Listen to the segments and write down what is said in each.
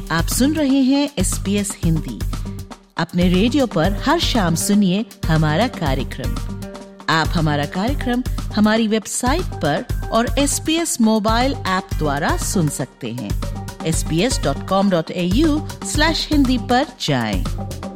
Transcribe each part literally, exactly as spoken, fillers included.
आप सुन रहे हैं एस बी एस हिंदी। अपने रेडियो पर हर शाम सुनिए हमारा कार्यक्रम। आप हमारा कार्यक्रम हमारी वेबसाइट पर और S B S mobile app द्वारा सुन सकते हैं। S B S dot com dot A U slash Hindi पर जाएं।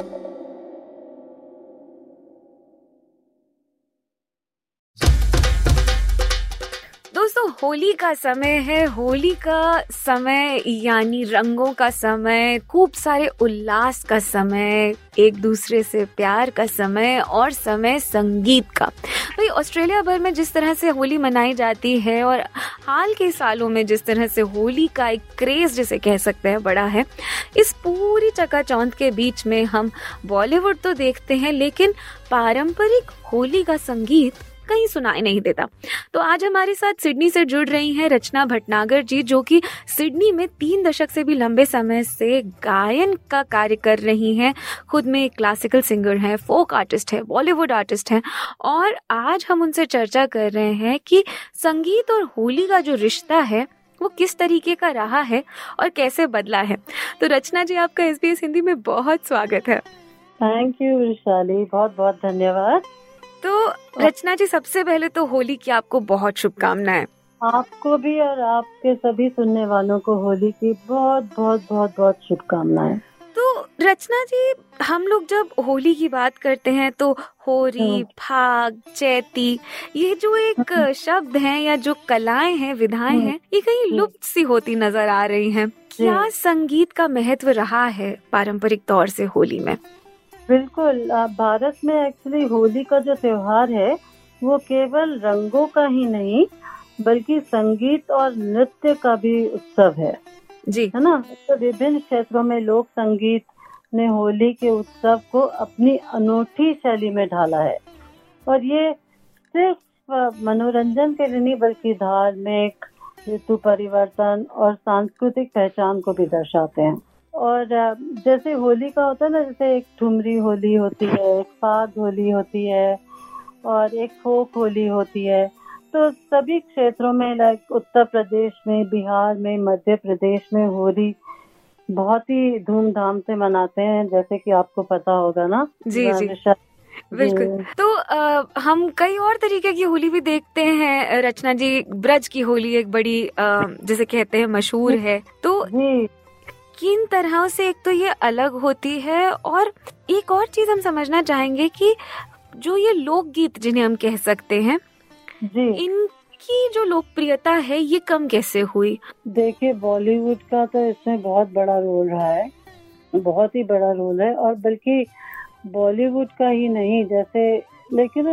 दोस्तों, होली का समय है। होली का समय यानी रंगों का समय, खूब सारे उल्लास का समय, एक दूसरे से प्यार का समय और समय संगीत का। भाई, ऑस्ट्रेलिया भर में जिस तरह से होली मनाई जाती है और हाल के सालों में जिस तरह से होली का एक क्रेज जिसे कह सकते हैं बड़ा है, इस पूरी चकाचौंध के बीच में हम बॉलीवुड तो देखते हैं लेकिन पारंपरिक होली का संगीत कहीं सुनाई नहीं देता। तो आज हमारे साथ सिडनी से जुड़ रही हैं रचना भटनागर जी, जो कि सिडनी में तीन दशक से भी लंबे समय से गायन का कार्य कर रही हैं। खुद में एक क्लासिकल सिंगर हैं, फोक आर्टिस्ट है, बॉलीवुड आर्टिस्ट हैं, और आज हम उनसे चर्चा कर रहे हैं कि संगीत और होली का जो रिश्ता है वो किस तरीके का रहा है और कैसे बदला है। तो रचना जी, आपका एस बी एस हिंदी में बहुत स्वागत है। थैंक यू वैशाली, बहुत बहुत धन्यवाद। तो रचना जी, सबसे पहले तो होली की आपको बहुत शुभकामनाएं। आपको भी और आपके सभी सुनने वालों को होली की बहुत बहुत बहुत बहुत शुभकामनाएं। तो रचना जी, हम लोग जब होली की बात करते हैं तो होरी, फाग, चैती, ये जो एक शब्द हैं या जो कलाएं हैं, विधाएं हैं, ये कहीं लुप्त सी होती नजर आ रही हैं। क्या संगीत का महत्व रहा है पारंपरिक तौर से होली में? बिल्कुल, भारत में एक्चुअली होली का जो त्योहार है वो केवल रंगों का ही नहीं बल्कि संगीत और नृत्य का भी उत्सव है जी, है ना। तो विभिन्न क्षेत्रों में लोक संगीत ने होली के उत्सव को अपनी अनोखी शैली में ढाला है, और ये सिर्फ मनोरंजन के लिए नहीं बल्कि धार्मिक, ऋतु परिवर्तन और सांस्कृतिक पहचान को भी दर्शाते हैं। और जैसे होली का होता है ना, जैसे एक ठुमरी होली होती है, एक फाग होली होती है और एक फोक होली होती है। तो सभी क्षेत्रों में, लाइक उत्तर प्रदेश में, बिहार में, मध्य प्रदेश में होली बहुत ही धूमधाम से मनाते हैं, जैसे कि आपको पता होगा ना। जी जी, बिल्कुल। तो आ, हम कई और तरीके की होली भी देखते हैं रचना जी। ब्रज की होली एक बड़ी आ, जैसे कहते हैं मशहूर है। तो जी, किन तरह से एक तो ये अलग होती है, और एक और चीज हम समझना चाहेंगे कि जो ये लोकगीत जिन्हें हम कह सकते हैं जी, इनकी जो लोकप्रियता है ये कम कैसे हुई? देखिए, बॉलीवुड का तो इसमें बहुत बड़ा रोल रहा है, बहुत ही बड़ा रोल है। और बल्कि बॉलीवुड का ही नहीं, जैसे लेकिन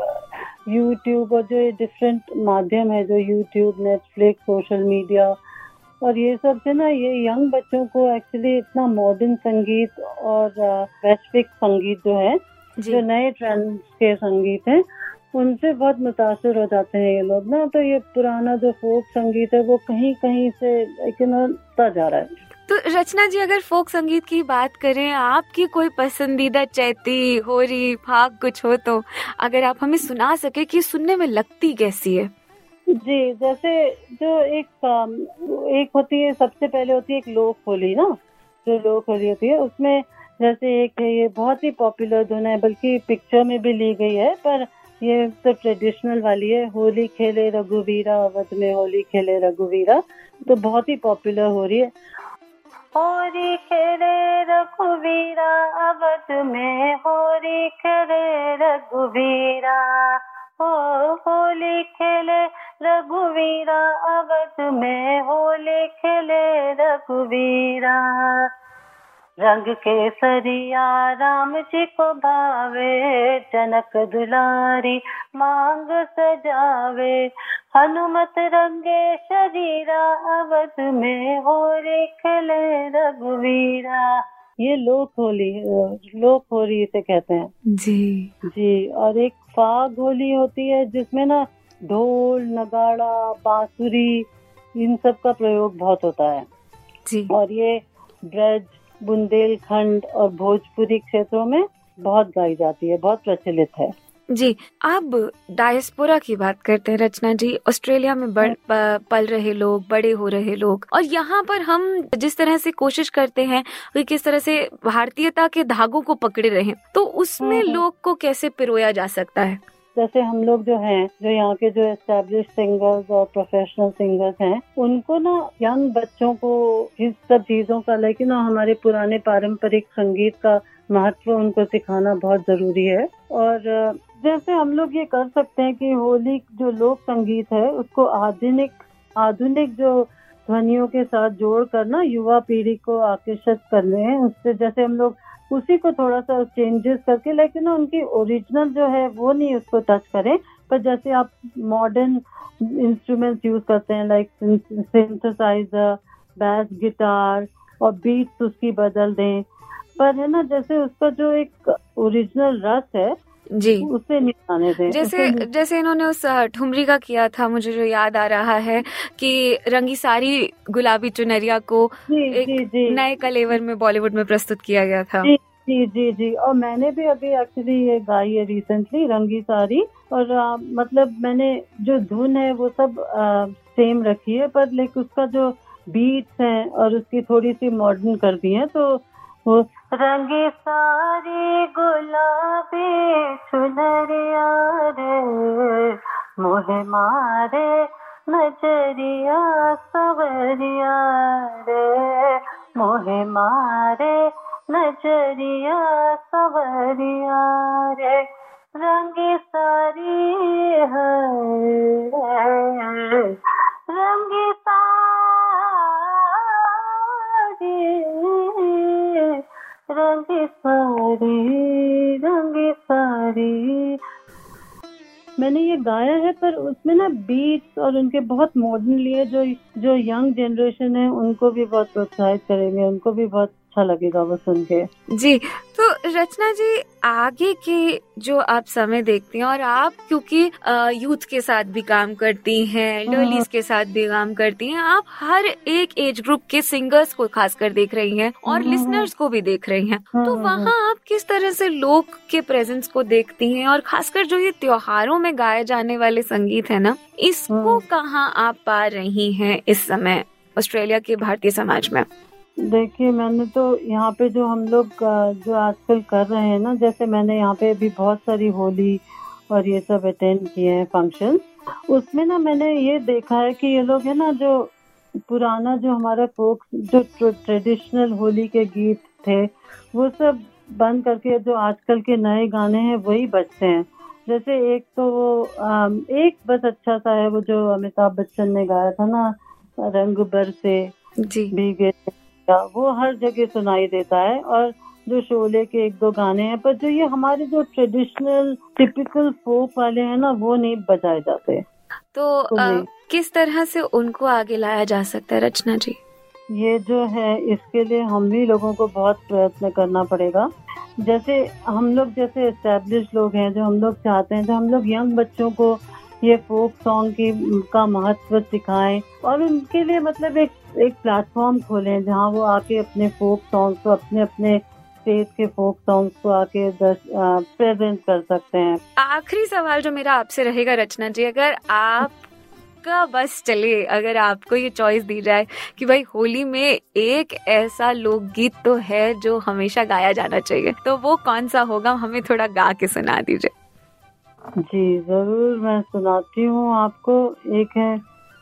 जब यूट्यूब और जो डिफरेंट माध्यम है, जो यूट्यूब, नेटफ्लिक्स, सोशल मीडिया और ये सब से ना, ये यंग बच्चों को एक्चुअली इतना मॉडर्न संगीत और वैश्विक संगीत जो है, जो नए ट्रेंड्स के संगीत हैं, उनसे बहुत मुतासिर हो जाते हैं ये लोग ना। तो ये पुराना जो फोक संगीत है वो कहीं कहीं से लेकिन होता जा रहा है। तो रचना जी, अगर फोक संगीत की बात करें, आपकी कोई पसंदीदा चैती, होरी, फाग कुछ हो तो अगर आप हमें सुना सके कि सुनने में लगती कैसी है? जी, जैसे जो एक एक होती है, सबसे पहले होती है एक लोक होली ना, जो लोक होली होती है उसमें जैसे एक है, ये बहुत ही पॉपुलर धुन है, बल्कि पिक्चर में भी ली गई है, पर ये तो ट्रेडिशनल वाली है। होली खेले रघुवीरा अवध में, होली खेले रघुवीरा, तो बहुत ही पॉपुलर हो रही है। होली खेले रघुवीरा अवध में, होली खेले रघुवीरा, हो होली खेले रघुवीरा अवध में, होली खेले रघुवीरा। रंग केसरिया राम जी को भावे, जनक दुलारी मांग सजावे, हनुमत रंगे शरीरा अवध में, होली खेले रघुवीरा। ये लोक होली, लोक होली इसे कहते हैं जी जी। और एक फाग होली होती है जिसमें ना ढोल, नगाड़ा, बांसुरी, इन सब का प्रयोग बहुत होता है जी। और ये ब्रज, बुंदेलखंड और भोजपुरी क्षेत्रों में बहुत गाई जाती है, बहुत प्रचलित है। जी, अब डायस्पोरा की बात करते हैं रचना जी। ऑस्ट्रेलिया में बड़, पल रहे लोग, बड़े हो रहे लोग, और यहाँ पर हम जिस तरह से कोशिश करते हैं कि किस तरह से भारतीयता के धागों को पकड़े रहें, तो उसमें लोग को कैसे पिरोया जा सकता है? जैसे हम लोग जो हैं, जो यहाँ के जो एस्टैब्लिश सिंगर्स और प्रोफेशनल सिंगर्स हैं, उनको ना यंग बच्चों को इस सब चीजों का, लेकिन ना हमारे पुराने पारंपरिक संगीत का महत्व उनको सिखाना बहुत जरूरी है। और जैसे हम लोग ये कर सकते हैं कि होली जो लोक संगीत है उसको आधुनिक आधुनिक जो ध्वनियों के साथ जोड़ कर ना युवा पीढ़ी को आकर्षित कर रहे हैं। उससे जैसे हम लोग उसी को थोड़ा सा चेंजेस करके, लेकिन ना उनकी ओरिजिनल जो है वो नहीं उसको टच करें, पर जैसे आप मॉडर्न इंस्ट्रूमेंट्स यूज करते हैं लाइक सिंथेसाइजर, बैस गिटार और बीट्स उसकी बदल दें, पर है ना जैसे उसका जो एक ओरिजिनल रस है जी उसे नहीं आने दें। जैसे जैसे इन्होंने उस ठुमरी का किया था, मुझे जो याद आ रहा है कि रंगी सारी गुलाबी चुनरिया को जी, एक जी, जी, नए कलेवर में बॉलीवुड में प्रस्तुत किया गया था। जी जी जी जी और मैंने भी अभी एक्चुअली ये गाई है रिसेंटली, रंगी सारी, और आ, मतलब मैंने जो धुन है वो सब आ, सेम रखी है, पर लेकिन उसका जो बीट्स हैं और उसकी थोड़ी सी मॉडर्न कर दी है। तो वो रंगी सारी गुलाबी चुनरिया रे, मोहे मारे नजरिया सवरिया रे, मोहे मारे नजरिया सवरिया रे, रंगी सारी है रंगी रंगी सारी रंगी सारी। मैंने ये गाया है, पर उसमें ना बीट्स और उनके बहुत मॉडर्न लिए जो जो यंग जनरेशन है उनको भी बहुत प्रोत्साहित करेंगे, उनको भी बहुत अच्छा लगेगा वो सुन के। जी, तो रचना जी आगे के जो आप समय देखती हैं, और आप क्योंकि यूथ के साथ भी काम करती हैं, लर्लीज के साथ भी काम करती हैं, आप हर एक एज ग्रुप के सिंगर्स को खासकर देख रही हैं और लिसनर्स को भी देख रही हैं, तो वहाँ आप किस तरह से लोक के प्रेजेंस को देखती हैं, और खासकर जो ये त्योहारों में गाए जाने वाले संगीत है ना, इसको कहाँ आप पा रही हैं इस समय ऑस्ट्रेलिया के भारतीय समाज में? देखिए, मैंने तो यहाँ पे जो हम लोग जो आजकल कर रहे हैं ना, जैसे मैंने यहाँ पे भी बहुत सारी होली और ये सब अटेंड किए हैं फंक्शन, उसमें ना मैंने ये देखा है कि ये लोग है ना जो पुराना जो हमारा फोक जो ट्रेडिशनल होली के गीत थे वो सब बंद करके जो आजकल के नए गाने हैं वही बजते हैं। जैसे एक तो वो एक बस अच्छा सा है वो जो अमिताभ बच्चन ने गाया था ना, रंग बरसे भीगे, वो हर जगह सुनाई देता है, और जो शोले के एक दो गाने हैं, पर जो ये हमारे जो ट्रेडिशनल टिपिकल फोक वाले हैं ना वो नहीं बजाए जाते। तो आ, किस तरह से उनको आगे लाया जा सकता है रचना जी? ये जो है इसके लिए हम भी लोगों को बहुत प्रयत्न करना पड़ेगा। जैसे हम लोग जैसे एस्टैब्लिश लोग हैं, जो हम लोग चाहते हैं जो हम लोग यंग बच्चों को ये फोक सॉन्ग की का महत्व सिखाएं, और उनके लिए मतलब एक एक प्लेटफॉर्म खोलें जहां वो आके अपने फोक सॉन्ग्स को, अपने अपने स्टेट के फोक सॉन्ग्स को आके प्रेजेंट कर सकते हैं। आखिरी सवाल जो मेरा आपसे रहेगा रचना जी, अगर आप का बस चले, अगर आपको ये चॉइस दी जाए कि भाई होली में एक ऐसा लोकगीत तो है जो हमेशा गाया जाना चाहिए, तो वो कौन सा होगा? हमें थोड़ा गा के सुना दीजिए। जी जरूर, मैं सुनाती हूँ आपको। एक है,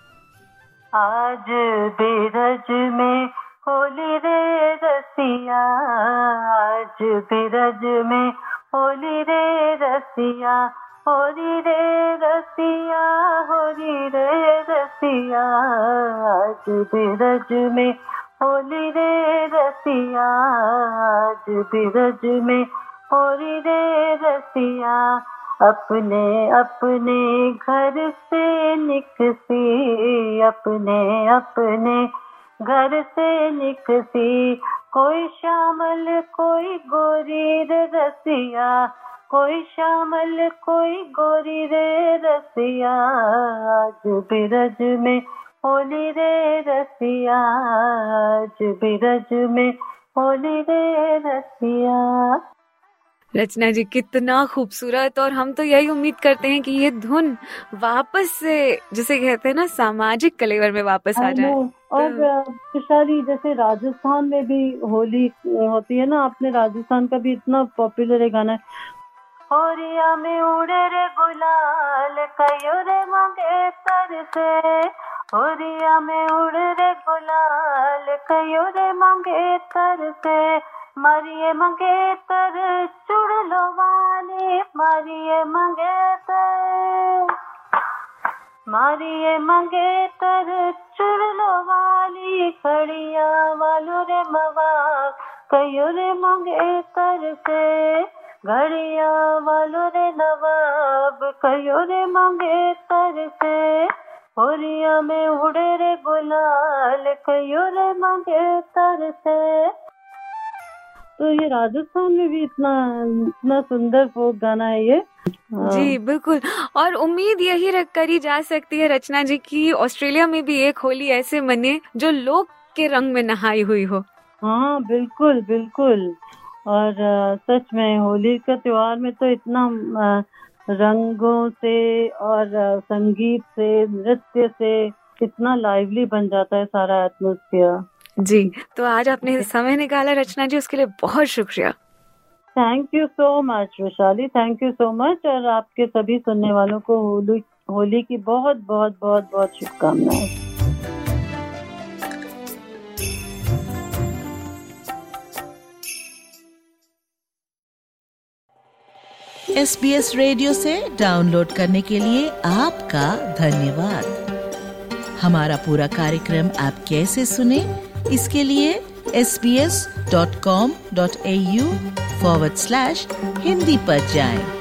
आज बिरज में होली रे रसिया, आज बिरज में होली रे रसिया, होली रे रसिया, होली रे रसिया, आज बिरज में होली रे रसिया, आज बिरज में होली रे रसिया, अपने अपने घर से निकसी, अपने अपने घर से निकसी, कोई श्यामल कोई गोरी रे रसिया, कोई श्यामल कोई गोरी रे रसिया, आज बिरज में होली रे रसिया, आज बिरज में होली रे रसिया। रचना जी कितना खूबसूरत, और हम तो यही उम्मीद करते हैं कि ये धुन वापस से जिसे कहते हैं ना सामाजिक कलेवर में वापस आ जाए। और विशाली जैसे राजस्थान में भी होली होती है ना, आपने राजस्थान का भी इतना पॉपुलर है गाना, होरिया में उड़े रे गुलाल कयोरे मांगे तर से, होरिया में उड़े रे गुलाल कयोरे मांगे तर से, मारिए मंगेतर चुड़ लो वाली, मारिए मंगेतर, मारिए मंगेतर चुड़ लो वाली, खड़िया वालो रे मवा कयो रे मंगेतर से, घड़िया वालो रे नवाब कयो रे मंगेतर से, होरिया में उड़े रे गुलाल कयो रे मंगेतर से। तो ये राजस्थान में भी इतना इतना सुंदर फोक गाना है ये। जी बिल्कुल, और उम्मीद यही रख करी जा सकती है रचना जी की ऑस्ट्रेलिया में भी एक होली ऐसे मने जो लोक के रंग में नहाई हुई हो। हाँ बिल्कुल बिल्कुल, और सच में होली का त्योहार में तो इतना रंगों से और संगीत से नृत्य से इतना लाइवली बन जाता है सारा एटमॉस्फेयर। जी, तो आज आपने समय निकाला रचना जी, उसके लिए बहुत शुक्रिया। Thank you so much Vaishali, thank you so much, और आपके सभी सुनने वालों को होली होली की बहुत बहुत बहुत बहुत शुभकामनाएं। एस बी एस रेडियो से डाउनलोड करने के लिए आपका धन्यवाद। हमारा पूरा कार्यक्रम आप कैसे सुने, इसके लिए S B S dot com dot A U forward slash Hindi पर जाएं।